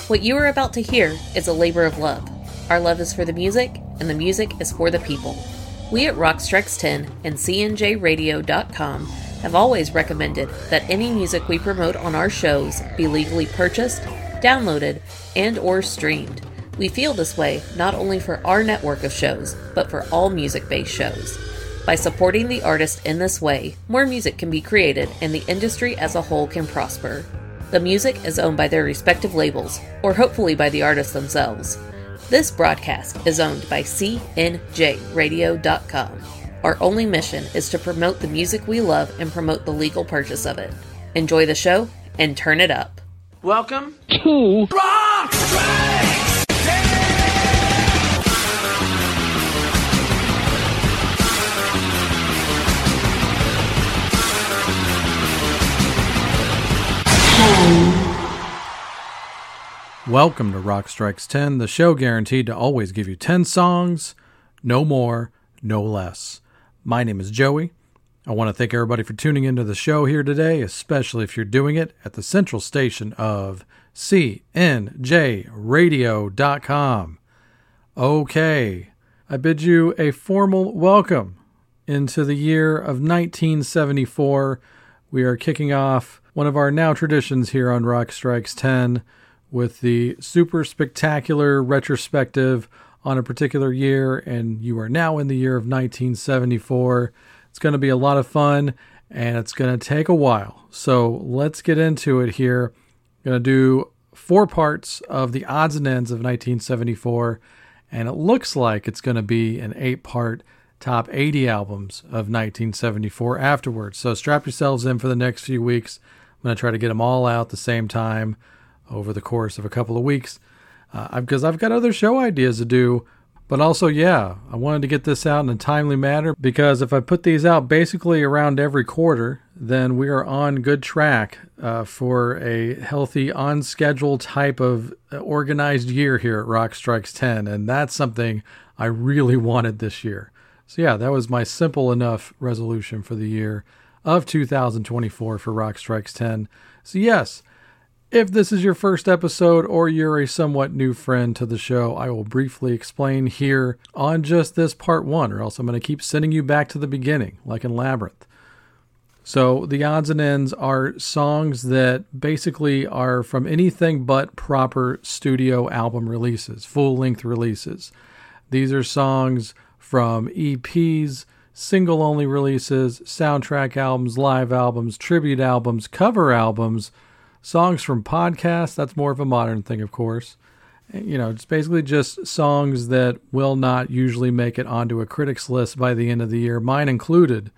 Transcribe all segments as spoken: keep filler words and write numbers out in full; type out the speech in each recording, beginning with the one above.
What you are about to hear is a labor of love. Our love is for the music, and the music is for the people. We at Rock Strikes ten and C N J radio dot com have always recommended that any music we promote on our shows be legally purchased, downloaded, and or streamed. We feel this way not only for our network of shows, but for all music-based shows. By supporting the artist in this way, more music can be created and the industry as a whole can prosper. The music is owned by their respective labels, or hopefully by the artists themselves. This broadcast is owned by C N J radio dot com. Our only mission is to promote the music we love and promote the legal purchase of it. Enjoy the show and turn it up. Welcome to Rock Strikes Welcome to Rock Strikes ten, the show guaranteed to always give you ten songs, no more, no less. My name is Joey. I want to thank everybody for tuning into the show here today, especially if you're doing it at the central station of C N J radio dot com. Okay, I bid you a formal welcome into the year of nineteen seventy-four. We are kicking off one of our now traditions here on Rock Strikes ten with the super spectacular retrospective on a particular year, and you are now in the year of nineteen seventy-four. It's going to be a lot of fun, and it's going to take a while. So let's get into it here. I'm going to do four parts of the odds and ends of nineteen seventy-four, and it looks like it's going to be an eight-part top eighty albums of nineteen seventy-four afterwards. So strap yourselves in for the next few weeks. I'm going to try to get them all out at the same time over the course of a couple of weeks, uh, because I've got other show ideas to do. But also, yeah, I wanted to get this out in a timely manner, because if I put these out basically around every quarter, then we are on good track uh, for a healthy, on-schedule type of organized year here at Rock Strikes ten, and that's something I really wanted this year. So yeah, that was my simple enough resolution for the year of two thousand twenty-four for Rock Strikes ten. So yes, if this is your first episode or you're a somewhat new friend to the show, I will briefly explain here on just this part one, or else I'm going to keep sending you back to the beginning, like in Labyrinth. So the odds and ends are songs that basically are from anything but proper studio album releases, full-length releases. These are songs from E Ps, single-only releases, soundtrack albums, live albums, tribute albums, cover albums, songs from podcasts. That's more of a modern thing, of course. You know, it's basically just songs that will not usually make it onto a critics list by the end of the year, mine included.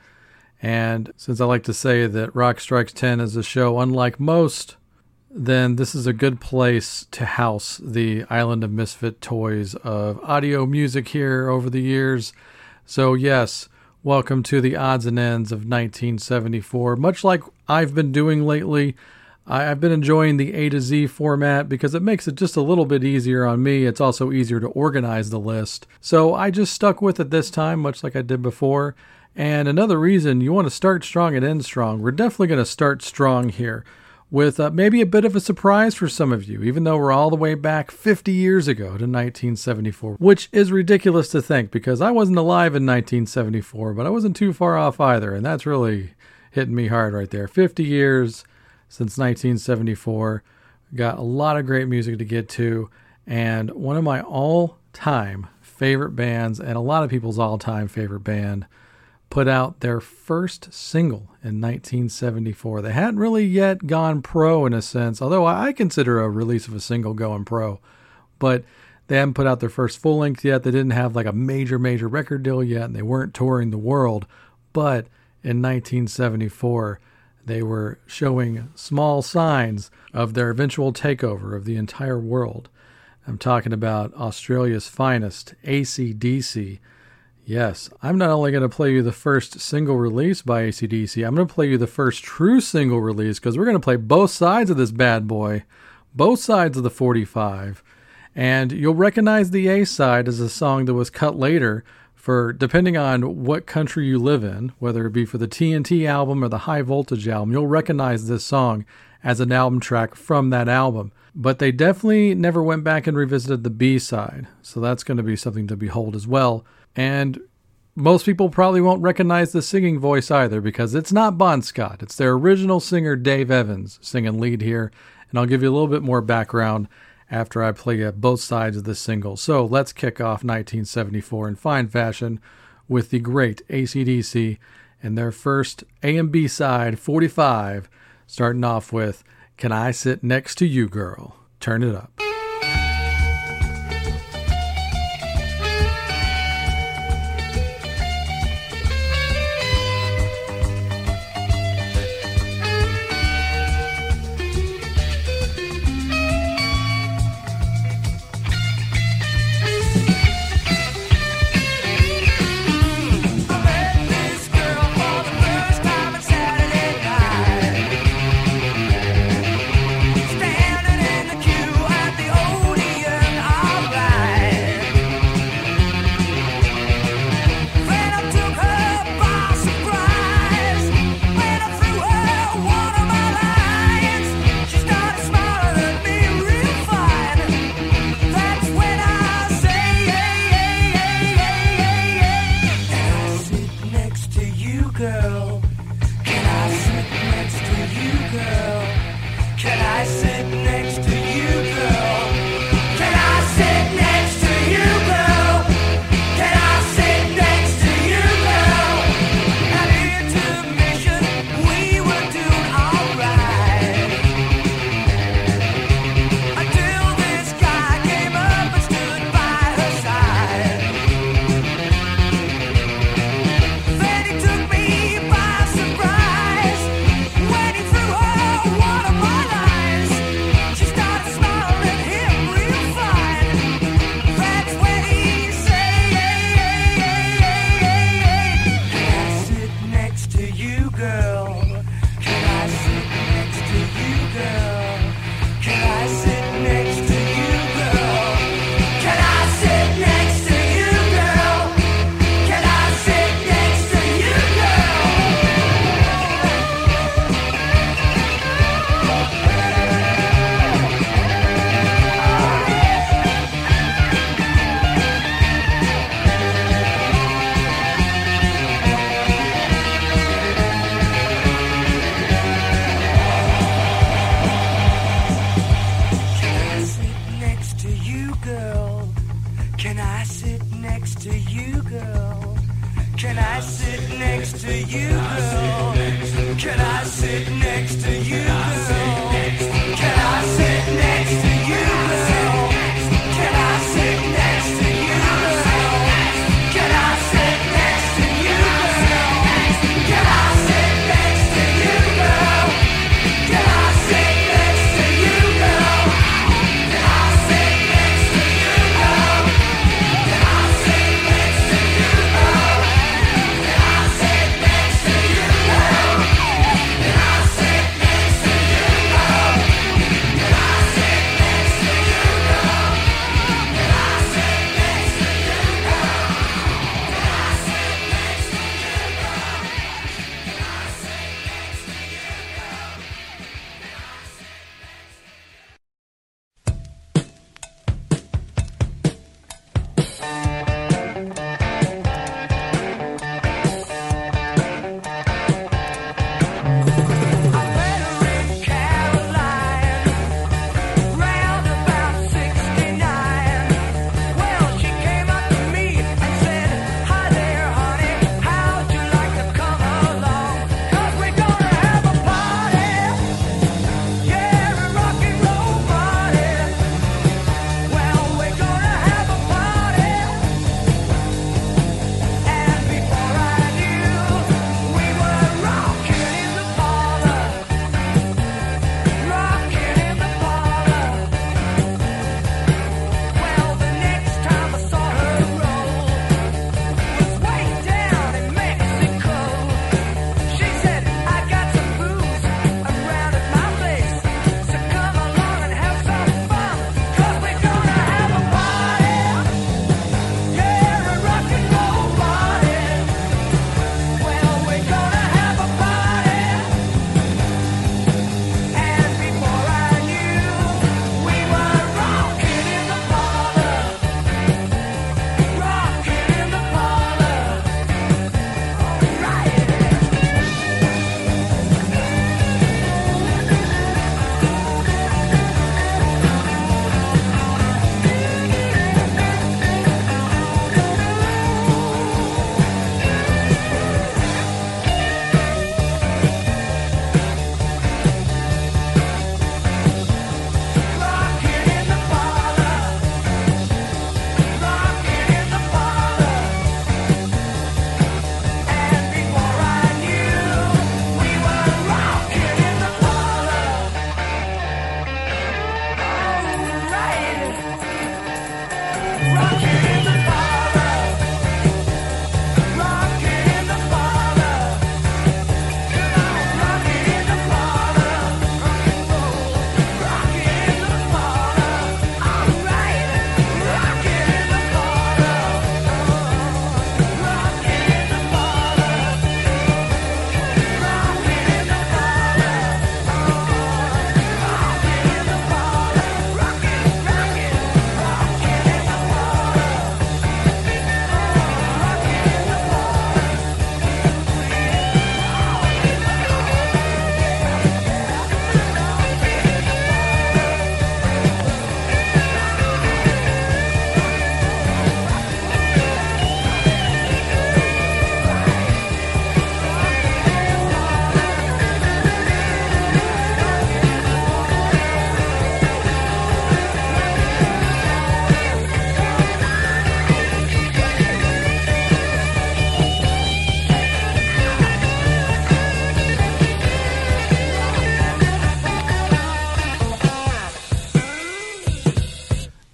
And since I like to say that Rock Strikes ten is a show unlike most, then this is a good place to house the island of misfit toys of audio music here over the years. So yes, welcome to the odds and ends of nineteen seventy-four. Much like I've been doing lately, I've been enjoying the A to Z format because it makes it just a little bit easier on me. It's also easier to organize the list. So I just stuck with it this time, much like I did before. And another reason you want to start strong and end strong. We're definitely going to start strong here with uh, maybe a bit of a surprise for some of you, even though we're all the way back fifty years ago to nineteen seventy-four, which is ridiculous to think because I wasn't alive in nineteen seventy-four, but I wasn't too far off either. And that's really hitting me hard right there. fifty years since nineteen seventy-four. Got a lot of great music to get to, and one of my all-time favorite bands, and a lot of people's all-time favorite band, put out their first single in nineteen seventy-four. They hadn't really yet gone pro in a sense, although I consider a release of a single going pro, but they haven't put out their first full-length yet. They didn't have like a major, major record deal yet, and they weren't touring the world, but in nineteen seventy-four, they were showing small signs of their eventual takeover of the entire world. I'm talking about Australia's finest, A C D C. Yes, I'm not only going to play you the first single release by A C D C, I'm going to play you the first true single release, because we're going to play both sides of this bad boy, both sides of the forty-five. And you'll recognize the A side as a song that was cut later For depending on what country you live in, whether it be for the T N T album or the High Voltage album, you'll recognize this song as an album track from that album. But they definitely never went back and revisited the B-side, so that's going to be something to behold as well. And most people probably won't recognize the singing voice either, because it's not Bon Scott. It's their original singer, Dave Evans, singing lead here. And I'll give you a little bit more background after I play uh, both sides of this single. So let's kick off nineteen seventy-four in fine fashion with the great A C D C and their first A and B side, forty-five, starting off with Can I Sit Next to You, Girl? Turn it up. Can I sit next to you?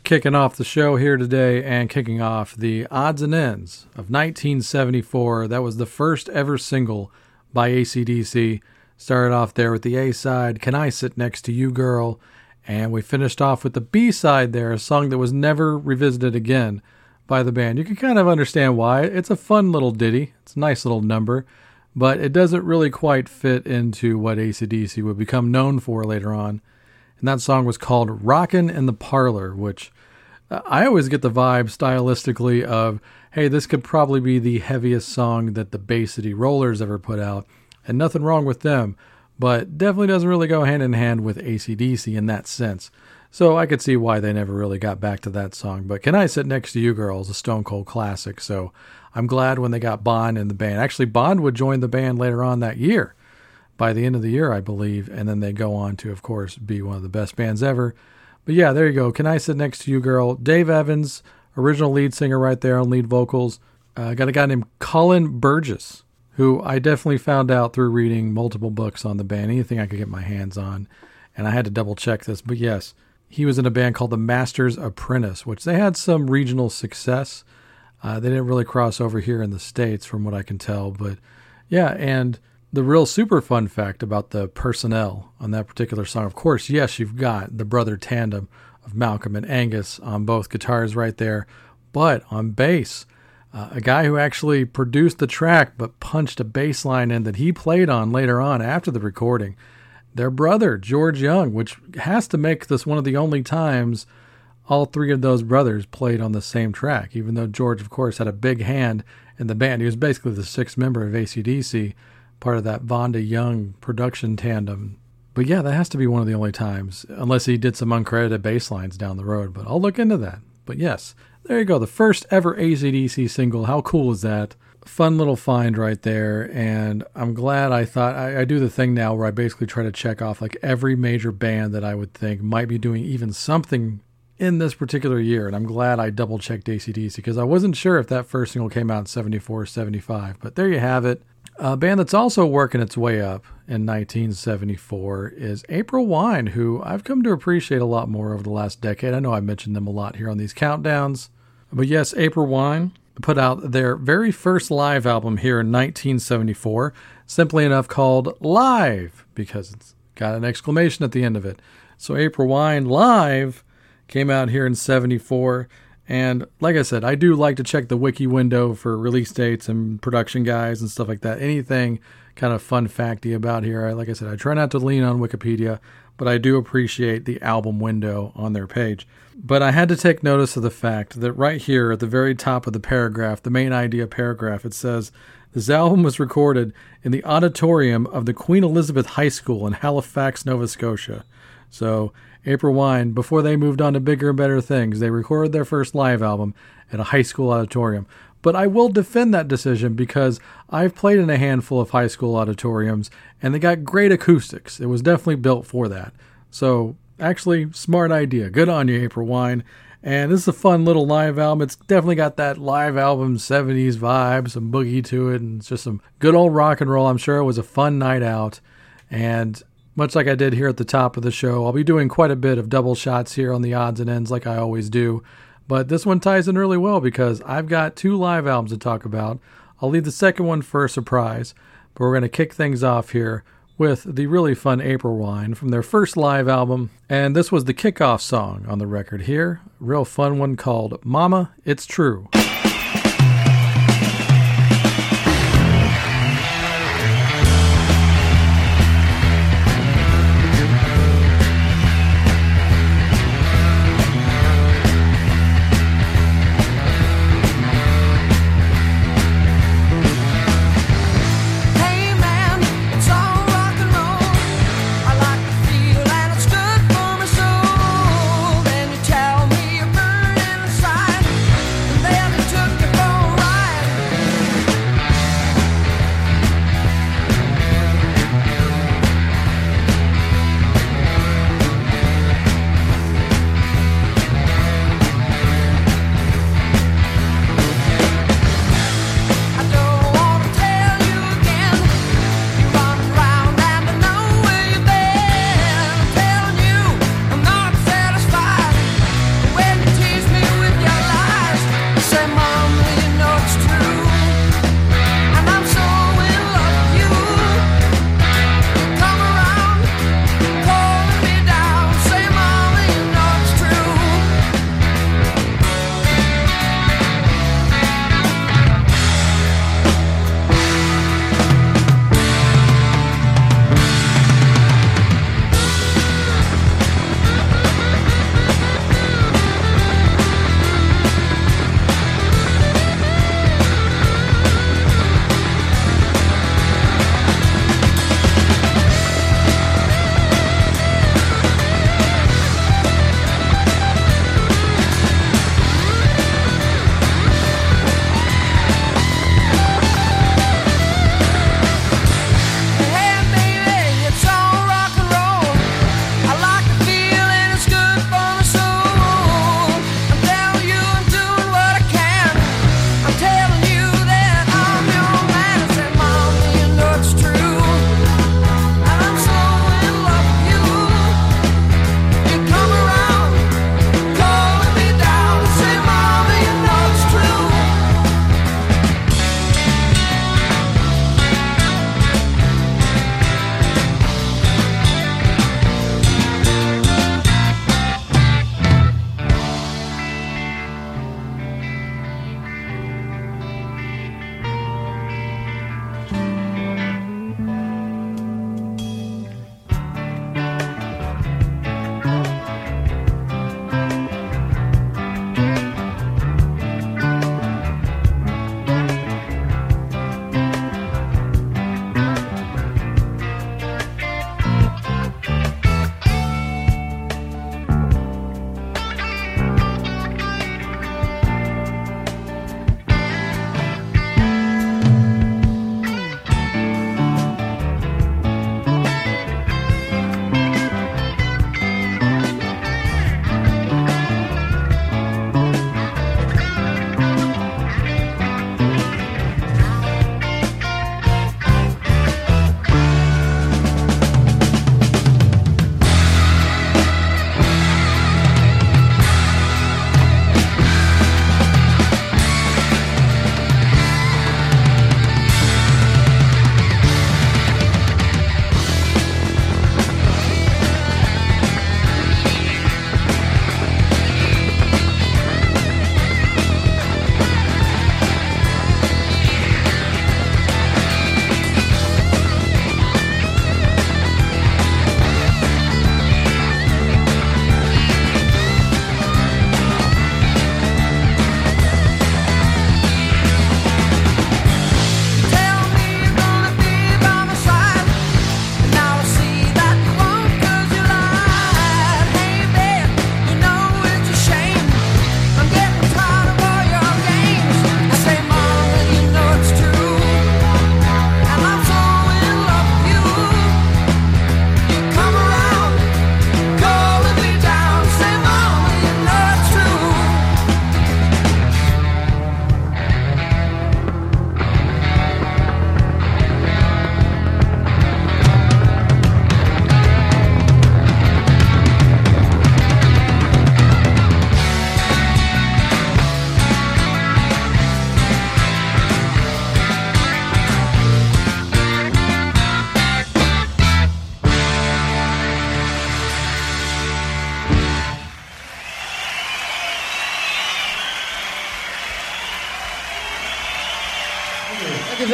kicking off the show here today and kicking off the odds and ends of nineteen seventy-four. That was the first ever single by A C D C. Started off there with the A-side, Can I Sit Next to You Girl? And we finished off with the B-side there, a song that was never revisited again by the band. You can kind of understand why. It's a fun little ditty. It's a nice little number, but it doesn't really quite fit into what A C D C would become known for later on. And that song was called Rockin' in the Parlor, which I always get the vibe stylistically of, hey, this could probably be the heaviest song that the Bay City Rollers ever put out. And nothing wrong with them, but definitely doesn't really go hand in hand with A C D C in that sense. So I could see why they never really got back to that song. But Can I Sit Next to You Girl is a Stone Cold classic, so I'm glad when they got Bond in the band. Actually, Bond would join the band later on that year, by the end of the year, I believe, and then they go on to, of course, be one of the best bands ever. But yeah, there you go. Can I Sit Next to You Girl? Dave Evans, original lead singer right there on lead vocals. Uh, got a guy named Colin Burgess, who I definitely found out through reading multiple books on the band, anything I could get my hands on. And I had to double check this. But yes, he was in a band called the Master's Apprentice, which they had some regional success. Uh, they didn't really cross over here in the States from what I can tell. But yeah, and the real super fun fact about the personnel on that particular song, of course, yes, you've got the brother tandem of Malcolm and Angus on both guitars right there. But on bass, Uh, a guy who actually produced the track but punched a bass line in that he played on later on after the recording. Their brother, George Young, which has to make this one of the only times all three of those brothers played on the same track, even though George, of course, had a big hand in the band. He was basically the sixth member of A C D C, part of that Vonda Young production tandem. But yeah, that has to be one of the only times, unless he did some uncredited bass lines down the road. But I'll look into that. But yes, there you go. The first ever A C D C single. How cool is that? Fun little find right there. And I'm glad I thought, I, I do the thing now where I basically try to check off like every major band that I would think might be doing even something in this particular year. And I'm glad I double checked A C D C because I wasn't sure if that first single came out in seventy-four or seventy-five. But there you have it. A band that's also working its way up in nineteen seventy-four is April Wine, who I've come to appreciate a lot more over the last decade. I know I mentioned them a lot here on these countdowns. But yes, April Wine put out their very first live album here in nineteen seventy-four, simply enough called Live, because it's got an exclamation at the end of it. So April Wine Live came out here in seventy-four. And like I said, I do like to check the wiki window for release dates and production guys and stuff like that. Anything kind of fun facty about here. I, like I said, I try not to lean on Wikipedia, but I do appreciate the album window on their page. But I had to take notice of the fact that right here at the very top of the paragraph, the main idea paragraph, it says, this album was recorded in the auditorium of the Queen Elizabeth High School in Halifax, Nova Scotia. So April Wine, before they moved on to bigger and better things, they recorded their first live album at a high school auditorium. But I will defend that decision because I've played in a handful of high school auditoriums and they got great acoustics. It was definitely built for that. So actually, smart idea. Good on you, April Wine. And this is a fun little live album. It's definitely got that live album seventies vibe, some boogie to it, and it's just some good old rock and roll. I'm sure it was a fun night out. And much like I did here at the top of the show, I'll be doing quite a bit of double shots here on the odds and ends like I always do. But this one ties in really well because I've got two live albums to talk about. I'll leave the second one for a surprise, but we're going to kick things off here with the really fun April Wine from their first live album. And this was the kickoff song on the record here. A real fun one called Mama, It's True. Then you tell me you're burning inside, and then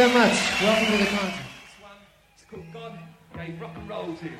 very much. Welcome to the concert. This one is called God Gave Rock and Roll to You.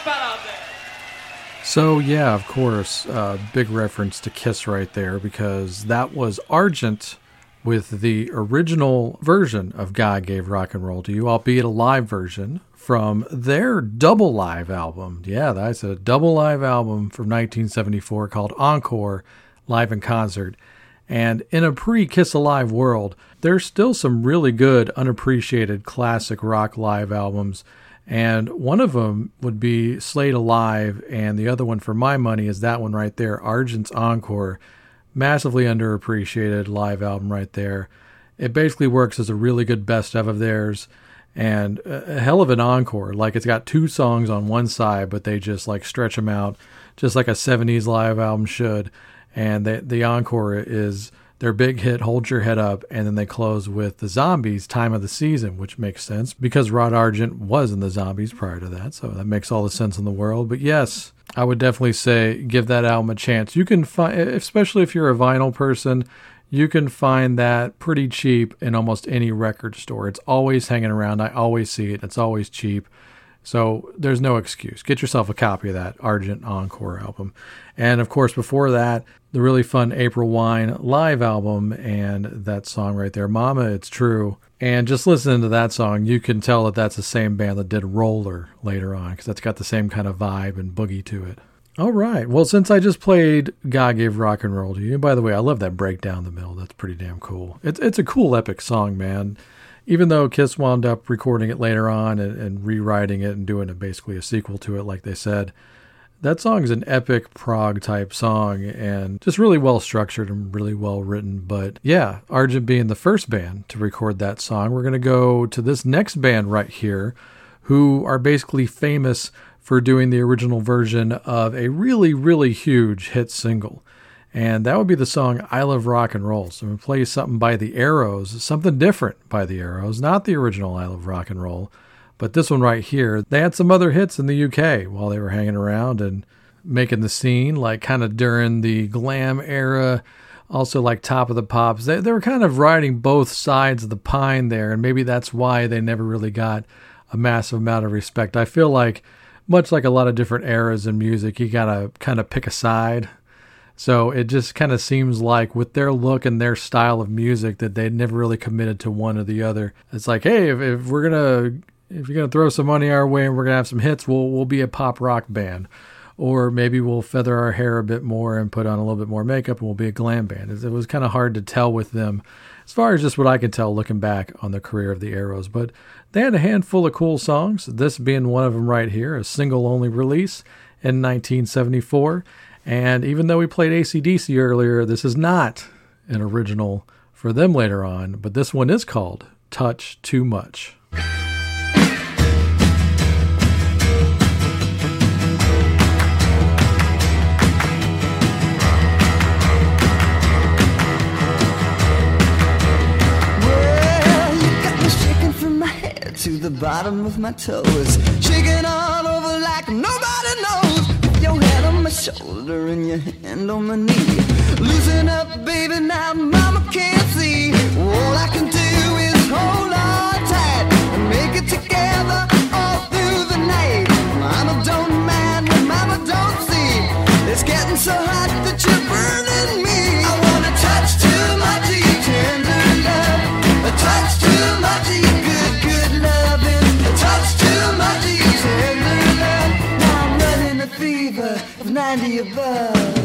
spat out there. So yeah, of course, uh, big reference to Kiss right there, because that was Argent with the original version of God Gave Rock and Roll to You, albeit a live version from their double live album. Yeah, that's a double live album from nineteen seventy-four called Encore, Live in Concert. And in a pre-Kiss Alive world, there's still some really good, unappreciated classic rock live albums. And one of them would be Slade Alive, and the other one, for my money, is that one right there, Argent's Encore. Massively underappreciated live album right there. It basically works as a really good best of of theirs, and a hell of an encore. Like, it's got two songs on one side, but they just like stretch them out, just like a seventies live album should. And the the encore is their big hit, Hold Your Head Up, and then they close with the Zombies, Time of the Season, which makes sense because Rod Argent was in the Zombies prior to that, so that makes all the sense in the world. But yes, I would definitely say give that album a chance. You can find, especially if you're a vinyl person, you can find that pretty cheap in almost any record store. It's always hanging around. I always see it. It's always cheap. So there's no excuse. Get yourself a copy of that Argent Encore album. And of course, before that, the really fun April Wine live album and that song right there, Mama, It's True. And just listening to that song, you can tell that that's the same band that did Roller later on, because that's got the same kind of vibe and boogie to it. All right. Well, since I just played God Gave Rock and Roll to You, by the way, I love that breakdown in the middle. That's pretty damn cool. It's, it's a cool, epic song, man. Even though Kiss wound up recording it later on and, and rewriting it and doing it basically a sequel to it, like they said, that song is an epic prog type song and just really well structured and really well written. But yeah, Argent being the first band to record that song, we're going to go to this next band right here, who are basically famous for doing the original version of a really, really huge hit single. And that would be the song I Love Rock and Roll. So I'm going to play you something by the Arrows, something different by the Arrows, not the original I Love Rock and Roll, but this one right here. They had some other hits in the U K while they were hanging around and making the scene, like kind of during the glam era, also like Top of the Pops. They, they were kind of riding both sides of the pine there, and maybe that's why they never really got a massive amount of respect. I feel like, much like a lot of different eras in music, you got to kind of pick a side. So it just kind of seems like with their look and their style of music that they never really committed to one or the other. It's like, hey, if, if we're going to, if you're going to throw some money our way and we're going to have some hits, we'll, we'll be a pop rock band. Or maybe we'll feather our hair a bit more and put on a little bit more makeup and we'll be a glam band. It was kind of hard to tell with them as far as just what I can tell looking back on the career of the Arrows. But they had a handful of cool songs, this being one of them right here, a single-only release in nineteen seventy-four. And even though we played A C D C earlier, this is not an original for them later on, but this one is called Touch Too Much. To the bottom of my toes, shaking all over like nobody knows. With your head on my shoulder and your hand on my knee. Loosen up, baby, now mama can't see. All I can do is hold on tight and make it together all through the night. Mama don't mind what mama don't see. It's getting so hot that you're burning me. I wanna touch too much of your tender love, a touch too much of your good, good loving, a touch too much of your tender love. Now I'm running a fever of ninety above.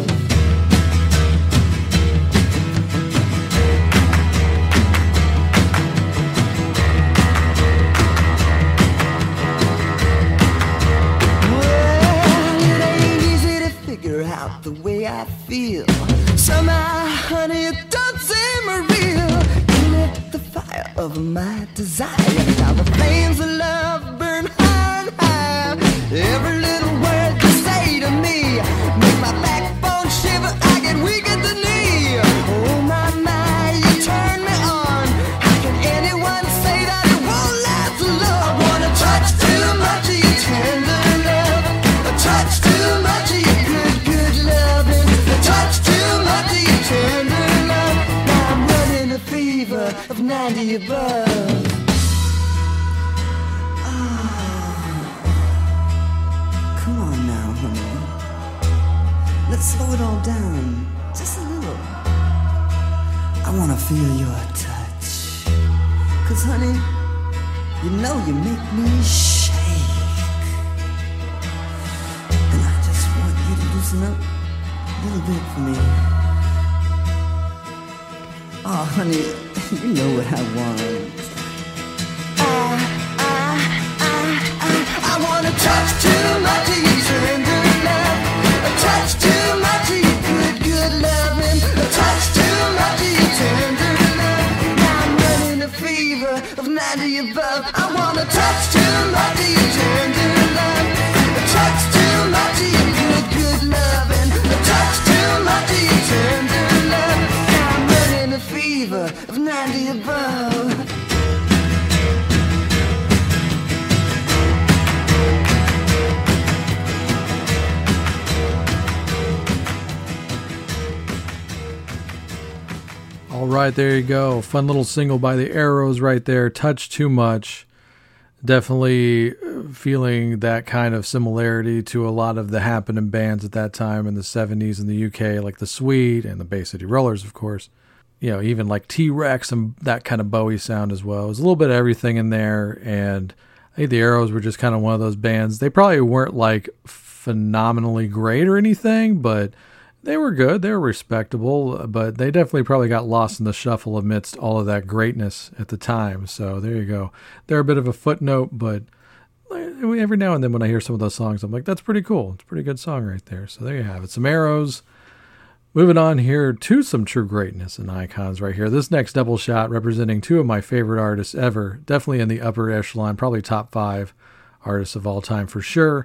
Out the way I feel. Somehow, honey, it don't seem real. You lit the fire of my desire. Now the flames of love burn high and high. Every little word you say to me make my backbone shiver. I get weak at the knee. Oh my, my, you turn me on. How can anyone say that it won't last long? I wanna touch too much of your tender love, a touch too much of your good, good loving, a touch too much of your tender love. Now I'm running a fever of ninety above. Ah, cool let's slow it all down, just a little. I wanna feel your touch, 'cause honey, you know you make me shake. And I just want you to loosen up a little bit for me. Oh honey, you know what I want. I, I, I, I, I wanna touch too much of you, tender love. A touch too much of you, good, good loving. A touch too much of you, tender love. Now I'm running a fever of ninety above. I wanna touch too much of you, tender love. A touch too much of you, good, good loving. A touch too much of you, tender love. Now I'm running a fever of ninety above. All right, there you go. Fun little single by the Arrows right there. Touch Too Much. Definitely feeling that kind of similarity to a lot of the happening bands at that time in the seventies in the U K, like the Sweet and the Bay City Rollers, of course. You know, even like T-Rex and that kind of Bowie sound as well. There's a little bit of everything in there, and I think the Arrows were just kind of one of those bands. They probably weren't like phenomenally great or anything, but they were good. They were respectable, but they definitely probably got lost in the shuffle amidst all of that greatness at the time. So there you go. They're a bit of a footnote, but every now and then when I hear some of those songs, I'm like, that's pretty cool. It's a pretty good song right there. So there you have it. Some Arrows. Moving on here to some true greatness and icons right here. This next double shot representing two of my favorite artists ever. Definitely in the upper echelon, probably top five artists of all time for sure.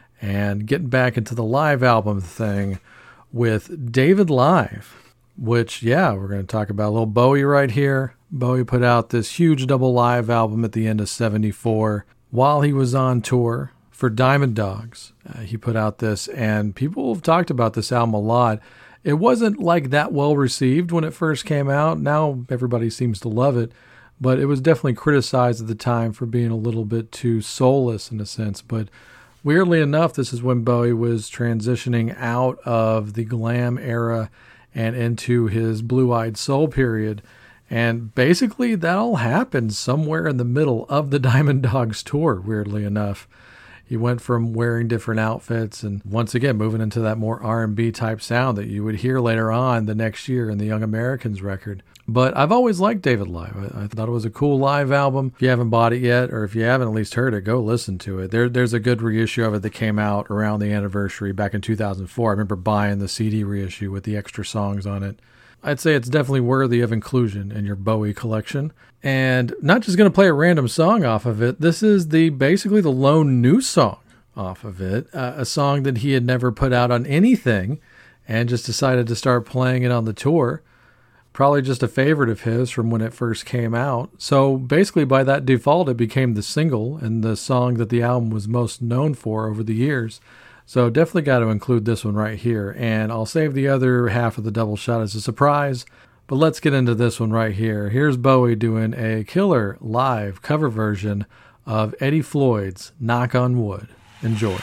And getting back into the live album thing with David Live, which, yeah, we're going to talk about a little Bowie right here. Bowie put out this huge double live album at the end of seventy-four while he was on tour for Diamond Dogs. Uh, he put out this, and people have talked about this album a lot. It wasn't like that well received when it first came out. Now everybody seems to love it, but it was definitely criticized at the time for being a little bit too soulless in a sense. But weirdly enough, this is when Bowie was transitioning out of the glam era and into his blue-eyed soul period. And basically that all happened somewhere in the middle of the Diamond Dogs tour, weirdly enough. He went from wearing different outfits and once again moving into that more R and B type sound that you would hear later on the next year in the Young Americans record. But I've always liked David Live. I, I thought it was a cool live album. If you haven't bought it yet, or if you haven't at least heard it, go listen to it. There, There's a good reissue of it that came out around the anniversary back in two thousand four. I remember buying the C D reissue with the extra songs on it. I'd say it's definitely worthy of inclusion in your Bowie collection. And not just going to play a random song off of it. This is the basically the lone new song off of it. Uh, a song that he had never put out on anything and just decided to start playing it on the tour. Probably just a favorite of his from when it first came out. So basically by that default, it became the single and the song that the album was most known for over the years. So definitely got to include this one right here. And I'll save the other half of the double shot as a surprise. But let's get into this one right here. Here's Bowie doing a killer live cover version of Eddie Floyd's Knock on Wood. Enjoy.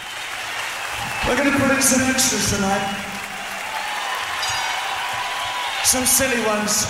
We're going to put in some extras tonight. Some silly ones.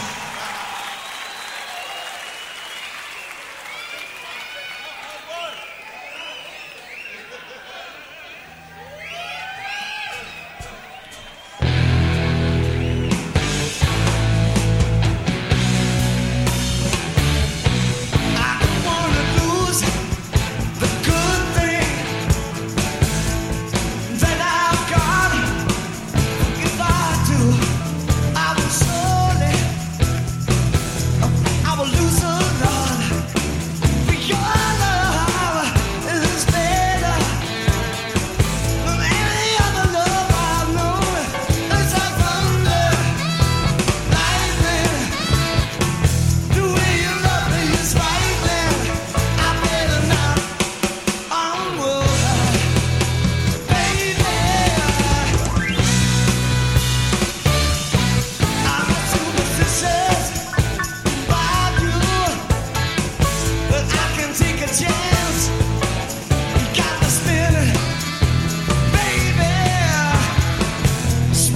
Chance, you got to spin it, baby.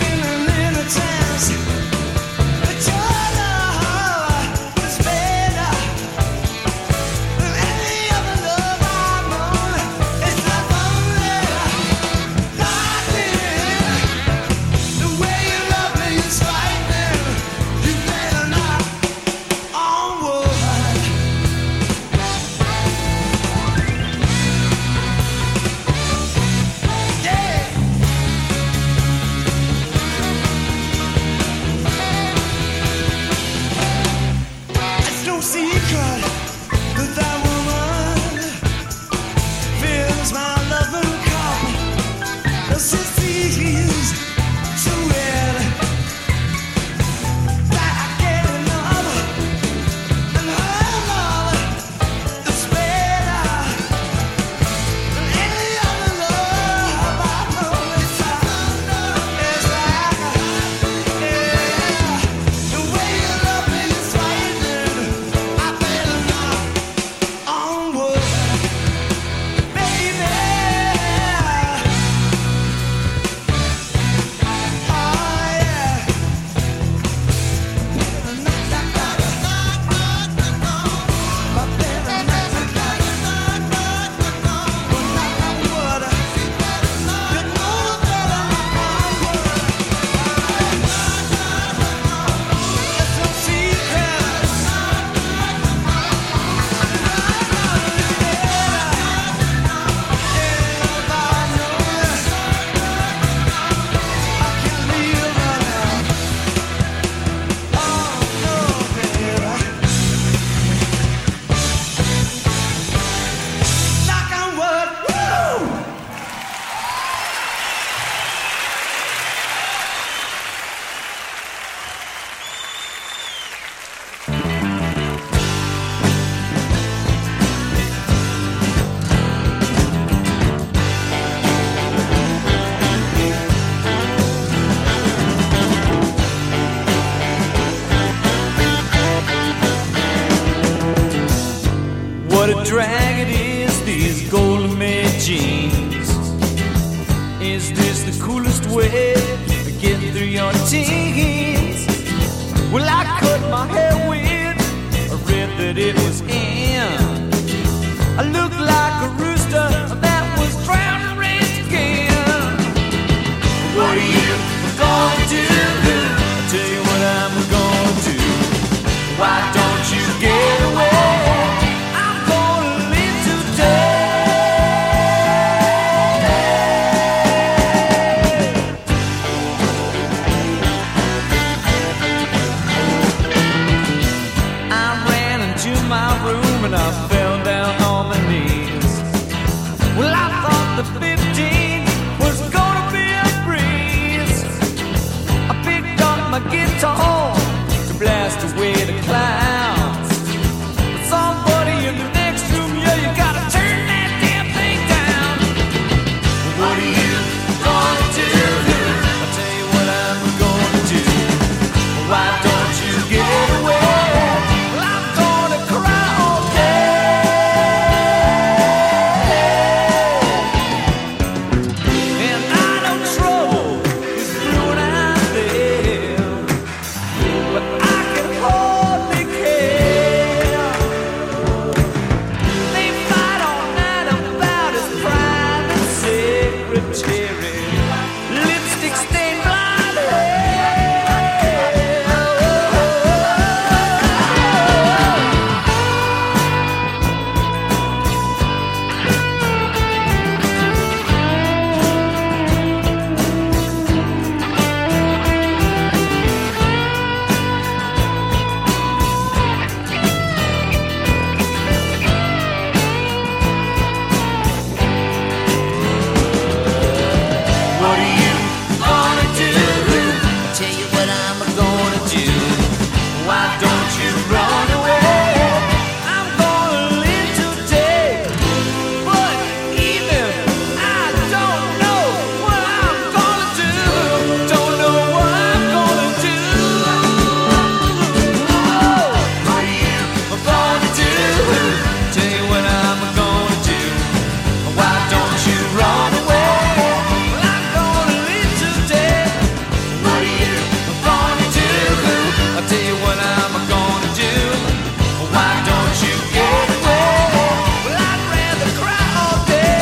What a drag it is, these golden made jeans. Is this the coolest way to get through your teens? Well, I cut my hair with a red that it was in. I looked like a rooster that was trying to raise again. What are you gonna do? I'll tell you what I'm gonna do. Why don't you get away? I'm gonna live today. I ran into my room and I fell down on my knees. Well, I thought the fifteen was gonna be a breeze. I picked up my guitar to blast away the clouds. But somebody in the next room, yeah, you gotta turn that damn thing down. What are you gonna do? I'll tell you what I'm gonna do. Why don't you get away? Well, I'm gonna cry all day. And I know trouble is brewing out there, but I can hardly care. They fight all night about his private secretary, lipstick stained blonde hair. What are you gonna do? I'll tell you what I'm gonna do. Why don't you run away? I'm gonna live today. But even I don't know what I'm gonna do. Don't know what I'm gonna do. Oh, what are you gonna do? Tell you what I'm gonna do. Why don't you run away? Well, I'm gonna live today. What are you gonna do? I'll tell you what I'm gonna do. Why don't you get away? Well, I'd rather cry all day.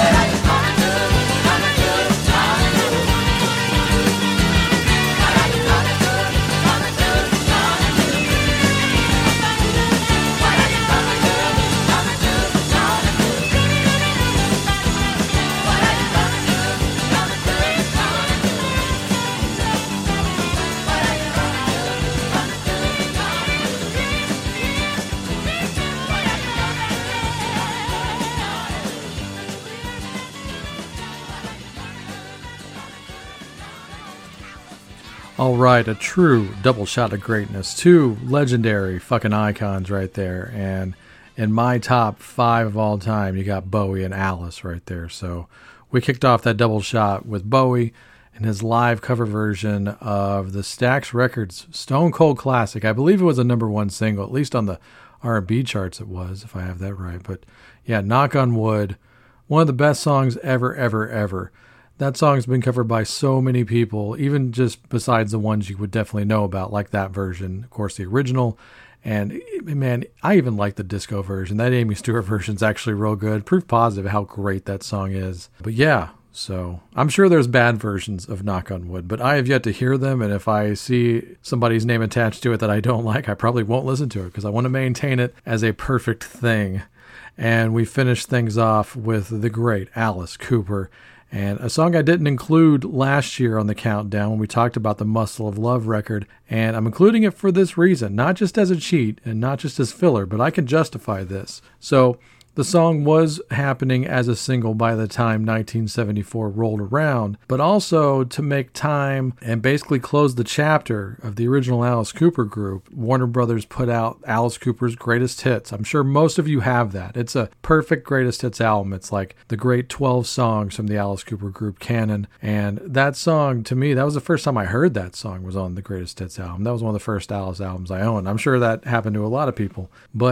All right, a true double shot of greatness. Two legendary fucking icons right there. And in my top five of all time, you got Bowie and Alice right there. So we kicked off that double shot with Bowie and his live cover version of the Stax Records Stone Cold Classic. I believe it was a number one single, at least on the R and B charts it was, if I have that right. But yeah, Knock on Wood, one of the best songs ever, ever, ever. That song's been covered by so many people, even just besides the ones you would definitely know about, like that version, of course, the original. And man, I even like the disco version. That Amy Stewart version's actually real good. Proof positive how great that song is. But yeah, so I'm sure there's bad versions of Knock on Wood, but I have yet to hear them. And if I see somebody's name attached to it that I don't like, I probably won't listen to it because I want to maintain it as a perfect thing. And we finished things off with the great Alice Cooper. And a song I didn't include last year on the countdown when we talked about the Muscle of Love record. And I'm including it for this reason, not just as a cheat and not just as filler, but I can justify this. So The song was happening as a single by the time nineteen seventy-four rolled around, but also to make time and basically close the chapter of the original Alice Cooper group, Warner Brothers put out Alice Cooper's Greatest Hits. I'm sure most of you have that. It's a perfect Greatest Hits album. It's like the great twelve songs from the Alice Cooper group canon. And that song, to me, that was the first time I heard that song was on the Greatest Hits album. That was one of the first Alice albums I owned. I'm sure that happened to a lot of people. But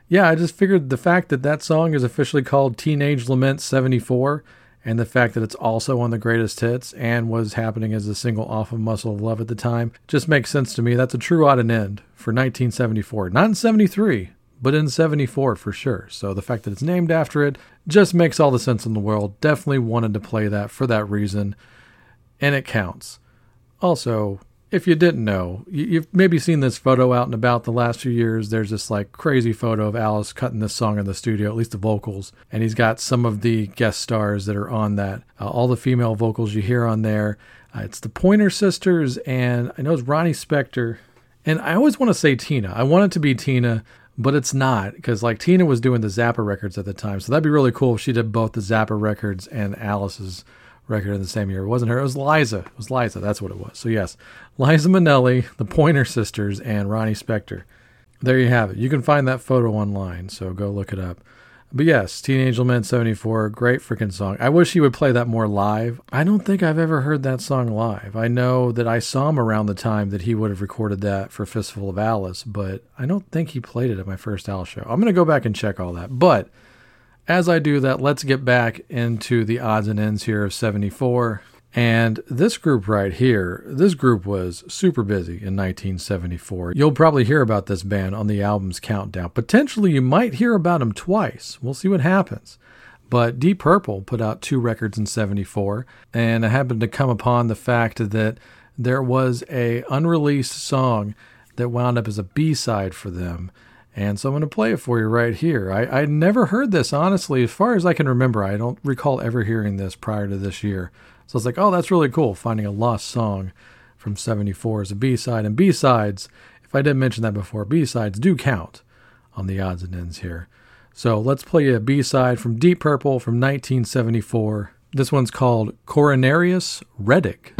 yeah, I just figured the fact that that song is officially called Teenage Lament seventy-four, and the fact that it's also on the greatest hits and was happening as a single off of Muscle of Love at the time just makes sense to me. That's a true odd and end for nineteen seventy-four. Not in seventy-three, but in seventy-four for sure. So the fact that it's named after it just makes all the sense in the world. Definitely wanted to play that for that reason, and it counts. Also, if you didn't know, you've maybe seen this photo out and about the last few years. There's this like crazy photo of Alice cutting this song in the studio, at least the vocals. And he's got some of the guest stars that are on that. Uh, all the female vocals you hear on there. Uh, it's the Pointer Sisters, and I know it's Ronnie Spector. And I always want to say Tina. I want it to be Tina, but it's not, because like Tina was doing the Zappa records at the time. So that'd be really cool if she did both the Zappa records and Alice's record in the same year. It wasn't her. It was Liza. It was Liza. That's what it was. So yes, Liza Minnelli, the Pointer Sisters, and Ronnie Spector. There you have it. You can find that photo online, so go look it up. But yes, Teenage Lament seventy-four, great freaking song. I wish he would play that more live. I don't think I've ever heard that song live. I know that I saw him around the time that he would have recorded that for Fistful of Alice, but I don't think he played it at my first Alice show. I'm going to go back and check all that. But as I do that, let's get back into the odds and ends here of seventy-four. And this group right here, this group was super busy in nineteen seventy-four. You'll probably hear about this band on the album's countdown. Potentially you might hear about them twice. We'll see what happens. But Deep Purple put out two records in seventy-four, and I happened to come upon the fact that there was a unreleased song that wound up as a B-side for them. And so I'm going to play it for you right here. I, I never heard this, honestly. As far as I can remember, I don't recall ever hearing this prior to this year. So it's like, oh, that's really cool, finding a lost song from seventy-four as a B-side. And B-sides, if I didn't mention that before, B-sides do count on the odds and ends here. So let's play a B-side from Deep Purple from nineteen seventy-four. This one's called Coronarius Reddick.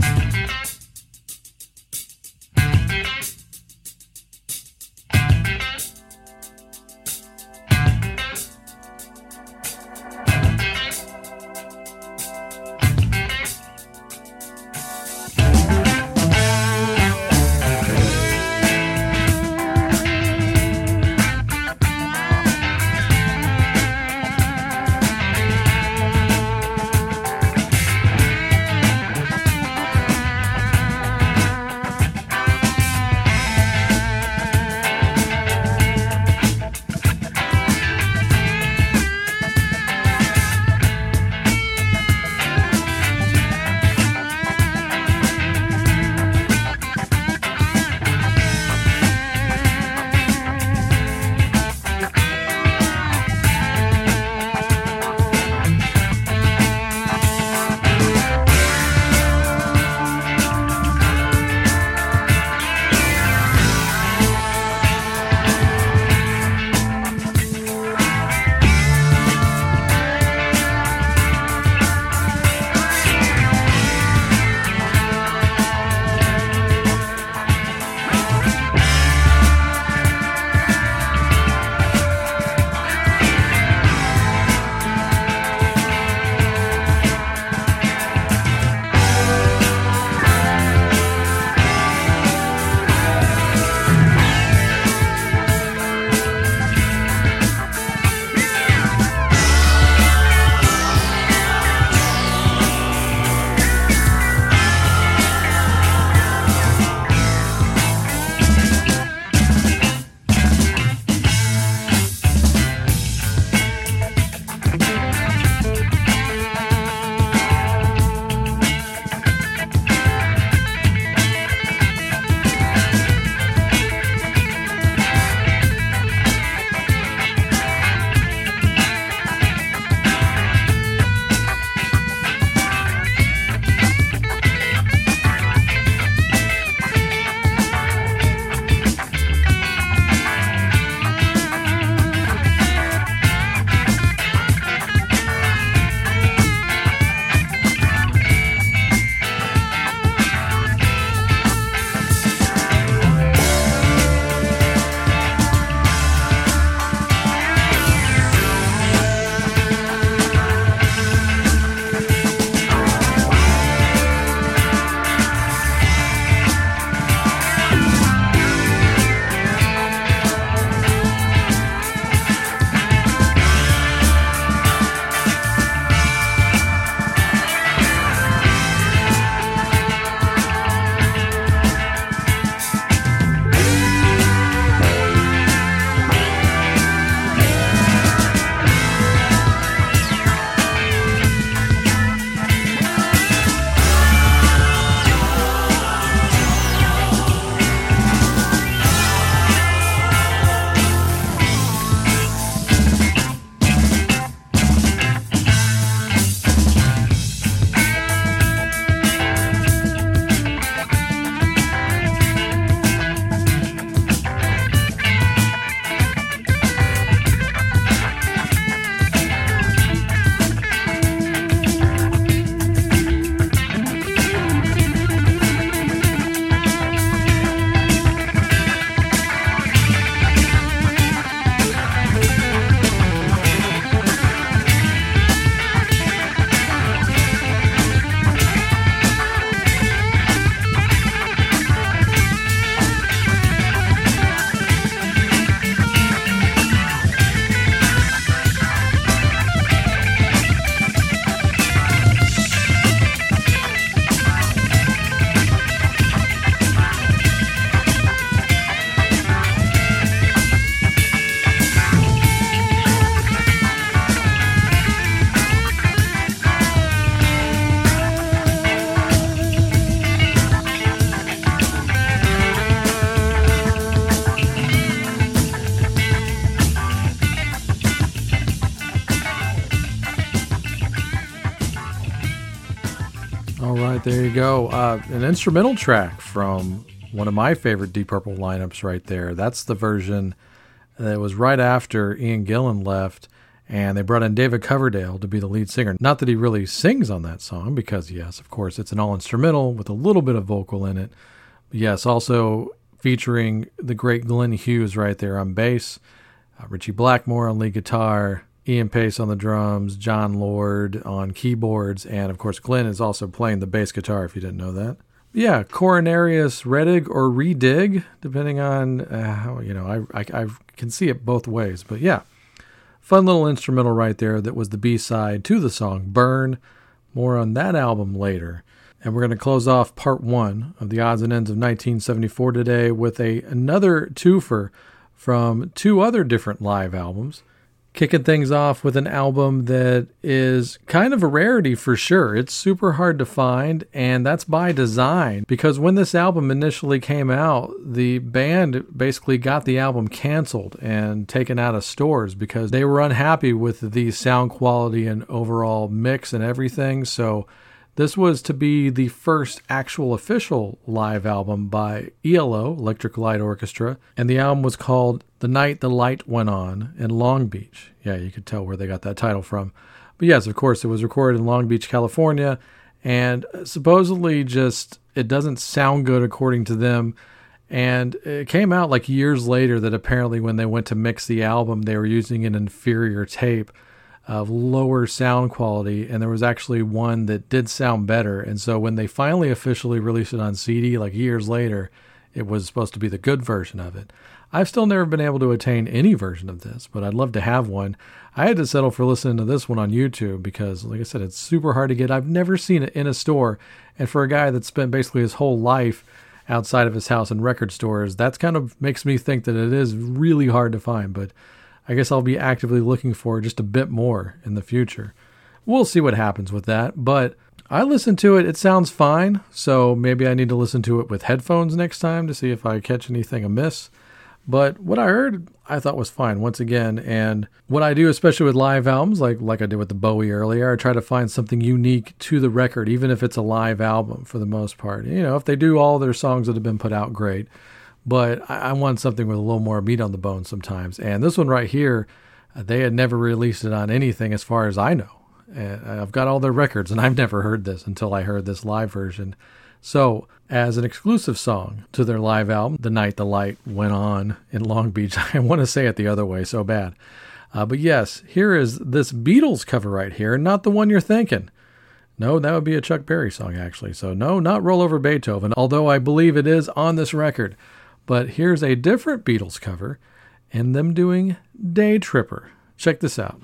All right, there you go. Uh, an instrumental track from one of my favorite Deep Purple lineups right there. That's the version that was right after Ian Gillan left, and they brought in David Coverdale to be the lead singer. Not that he really sings on that song, because yes, of course, it's an all-instrumental with a little bit of vocal in it. But yes, also featuring the great Glenn Hughes right there on bass, uh, Richie Blackmore on lead guitar, Ian Pace on the drums, John Lord on keyboards, and of course Glenn is also playing the bass guitar, if you didn't know that. Yeah, Coronarius Redig or Redig, depending on uh, how, you know, I, I, I can see it both ways. But yeah, fun little instrumental right there that was the B-side to the song Burn. More on that album later. And we're going to close off part one of the odds and ends of nineteen seventy-four today with a another twofer from two other different live albums. Kicking things off with an album that is kind of a rarity for sure. It's super hard to find, and that's by design, because when this album initially came out, the band basically got the album canceled and taken out of stores because they were unhappy with the sound quality and overall mix and everything. So this was to be the first actual official live album by E L O, Electric Light Orchestra, and the album was called The Night the Light Went On in Long Beach. Yeah, you could tell where they got that title from. But yes, of course, it was recorded in Long Beach, California, and supposedly just, it doesn't sound good according to them. And it came out like years later that apparently when they went to mix the album, they were using an inferior tape of lower sound quality, and there was actually one that did sound better. And so when they finally officially released it on C D, like years later, it was supposed to be the good version of it. I've still never been able to attain any version of this, but I'd love to have one. I had to settle for listening to this one on YouTube because, like I said, it's super hard to get. I've never seen it in a store, and for a guy that spent basically his whole life outside of his house in record stores, that's kind of makes me think that it is really hard to find, but I guess I'll be actively looking for just a bit more in the future. We'll see what happens with that, but I listened to it. It sounds fine, so maybe I need to listen to it with headphones next time to see if I catch anything amiss. But what I heard, I thought was fine once again, and what I do, especially with live albums, like like I did with the Bowie earlier, I try to find something unique to the record, even if it's a live album for the most part. You know, if they do all their songs that have been put out, great. But I want something with a little more meat on the bone sometimes. And this one right here, they had never released it on anything as far as I know. And I've got all their records, and I've never heard this until I heard this live version. So, as an exclusive song to their live album, The Night the Light Went On in Long Beach, I want to say it the other way so bad. Uh, but yes, here is this Beatles cover right here, not the one you're thinking. No, that would be a Chuck Berry song, actually. So no, not Roll Over Beethoven, although I believe it is on this record. But here's a different Beatles cover, and them doing Day Tripper. Check this out.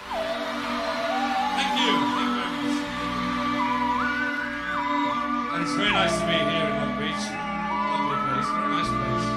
Thank you. Thank you very much. And it's very nice to be here in Long Beach. Lovely place. Very nice place.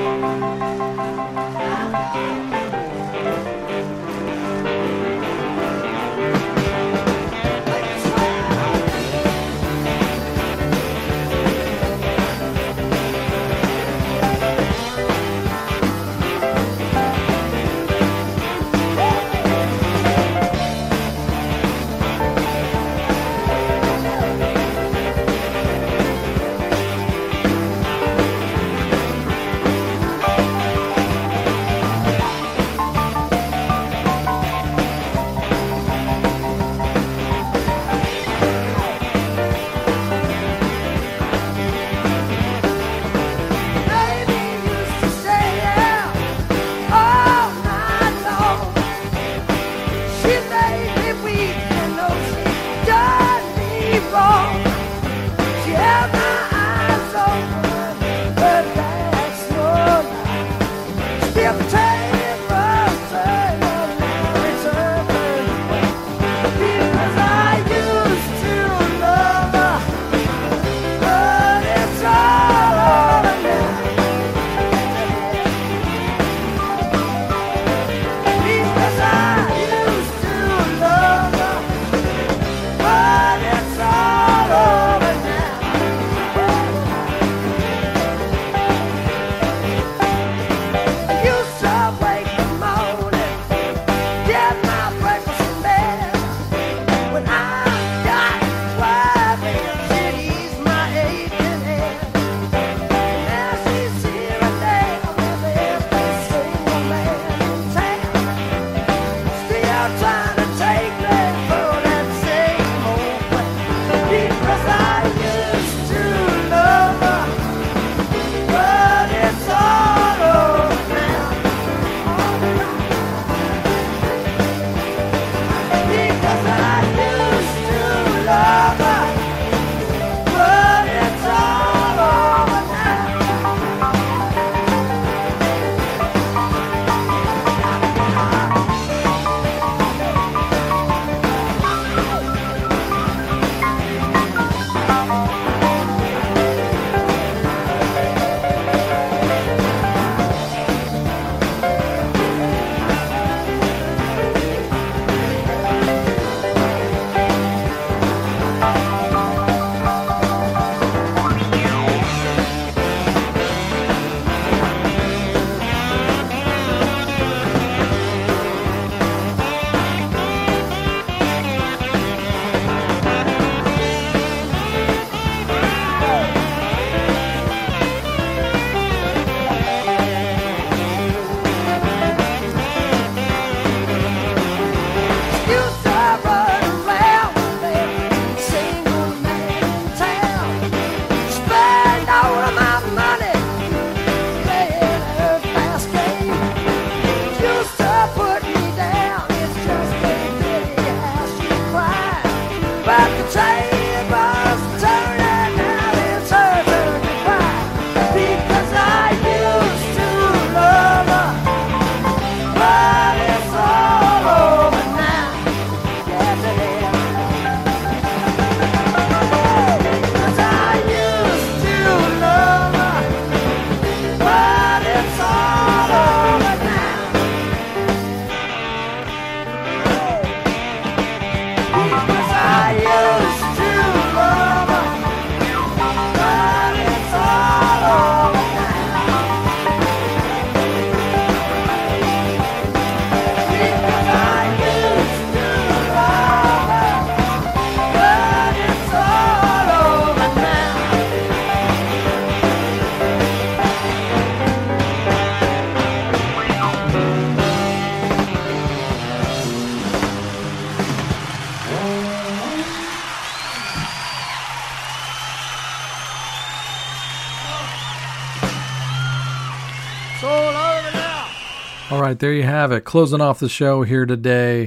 All right, there you have it. Closing off the show here today.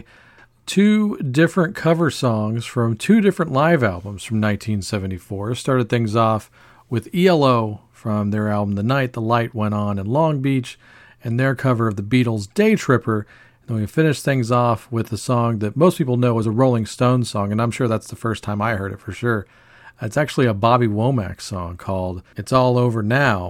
Two different cover songs from two different live albums from nineteen seventy-four. Started things off with E L O from their album The Night the Light Went On in Long Beach and their cover of the Beatles' Day Tripper. And then we finished things off with a song that most people know is a Rolling Stones song, and I'm sure that's the first time I heard it for sure. It's actually a Bobby Womack song called It's All Over Now, but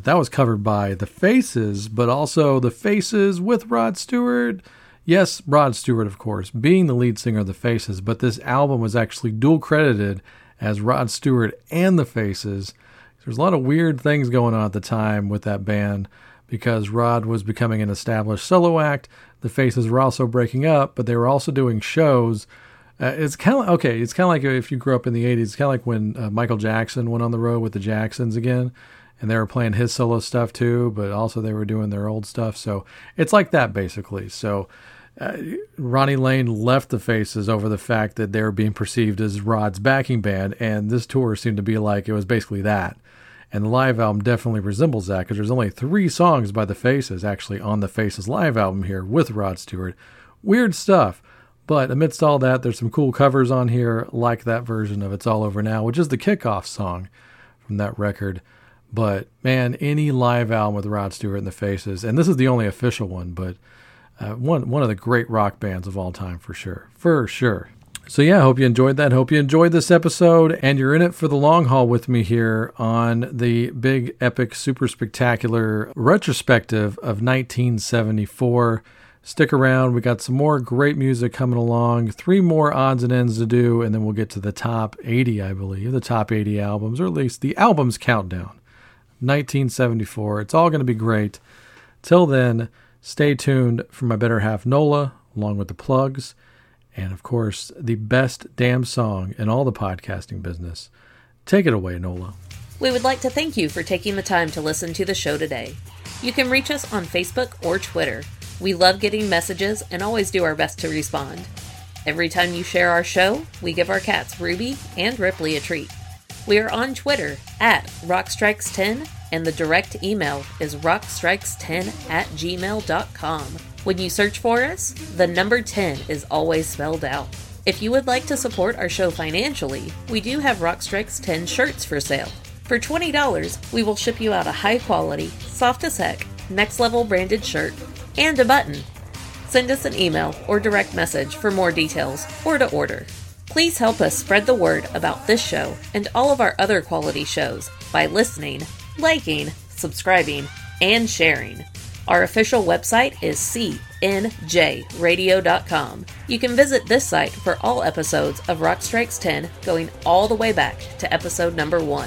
But that was covered by The Faces, but also The Faces with Rod Stewart. Yes, Rod Stewart, of course, being the lead singer of The Faces, but this album was actually dual credited as Rod Stewart and The Faces. There's a lot of weird things going on at the time with that band because Rod was becoming an established solo act. The Faces were also breaking up, but they were also doing shows. Uh, it's kind of okay. It's kind of like if you grew up in the eighties. It's kind of like when uh, Michael Jackson went on the road with the Jacksons again, and they were playing his solo stuff too, but also they were doing their old stuff. So it's like that basically. So uh, Ronnie Lane left the Faces over the fact that they were being perceived as Rod's backing band, and this tour seemed to be like it was basically that. And the live album definitely resembles that because there's only three songs by The Faces actually on the Faces live album here with Rod Stewart. Weird stuff. But amidst all that, there's some cool covers on here, like that version of It's All Over Now, which is the kickoff song from that record. But, man, any live album with Rod Stewart and The Faces, and this is the only official one, but uh, one one of the great rock bands of all time for sure. For sure. So, yeah, I hope you enjoyed that. Hope you enjoyed this episode, and you're in it for the long haul with me here on the big, epic, super spectacular retrospective of nineteen seventy-four. Stick around. We got some more great music coming along. Three more odds and ends to do, and then we'll get to the top eighty, I believe. The top eighty albums, or at least the albums countdown. nineteen seventy-four. It's all going to be great. Till then, stay tuned for my better half, Nola, along with the plugs. And, of course, the best damn song in all the podcasting business. Take it away, Nola. We would like to thank you for taking the time to listen to the show today. You can reach us on Facebook or Twitter. We love getting messages and always do our best to respond. Every time you share our show, we give our cats Ruby and Ripley a treat. We are on Twitter at rockstrikes ten, and the direct email is rockstrikes ten at gmail dot com. When you search for us, the number ten is always spelled out. If you would like to support our show financially, we do have Rockstrikes ten shirts for sale. For twenty dollars, we will ship you out a high-quality, soft-as-heck, next-level branded shirt and a button. Send us an email or direct message for more details or to order. Please help us spread the word about this show and all of our other quality shows by listening, liking, subscribing, and sharing. Our official website is c n j radio dot com. You can visit this site for all episodes of Rockstrikes ten going all the way back to episode number one.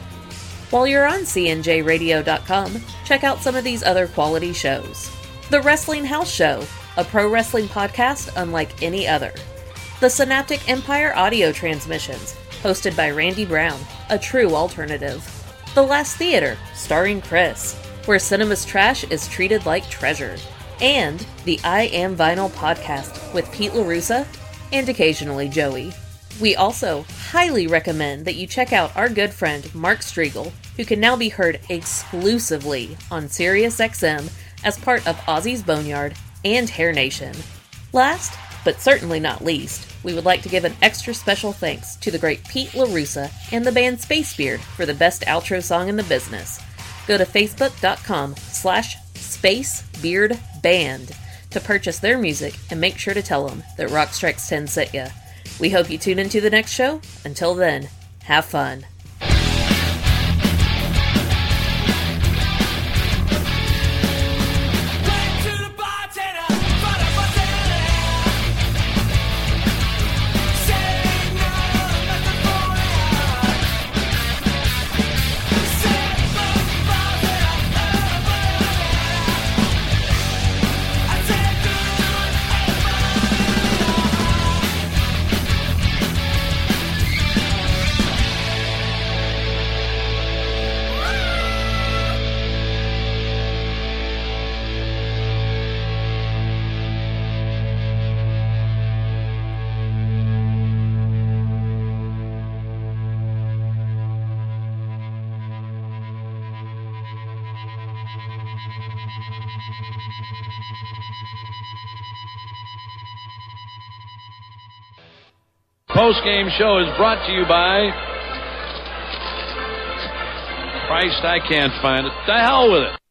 While you're on c n j radio dot com, check out some of these other quality shows. The Wrestling House Show, a pro wrestling podcast unlike any other. The Synaptic Empire Audio Transmissions, hosted by Randy Brown, a true alternative. The Last Theater, starring Chris, where cinema's trash is treated like treasure. And the I Am Vinyl podcast with Pete LaRussa and occasionally Joey. We also highly recommend that you check out our good friend Mark Striegel, who can now be heard exclusively on SiriusXM as part of Ozzy's Boneyard and Hair Nation. Last, but certainly not least, we would like to give an extra special thanks to the great Pete LaRussa and the band Spacebeard for the best outro song in the business. Go to facebook.com slash spacebeardband to purchase their music and make sure to tell them that Rockstrikes ten sent ya. We hope you tune into the next show. Until then, have fun. Post-game show is brought to you by Christ, I can't find it. The hell with it.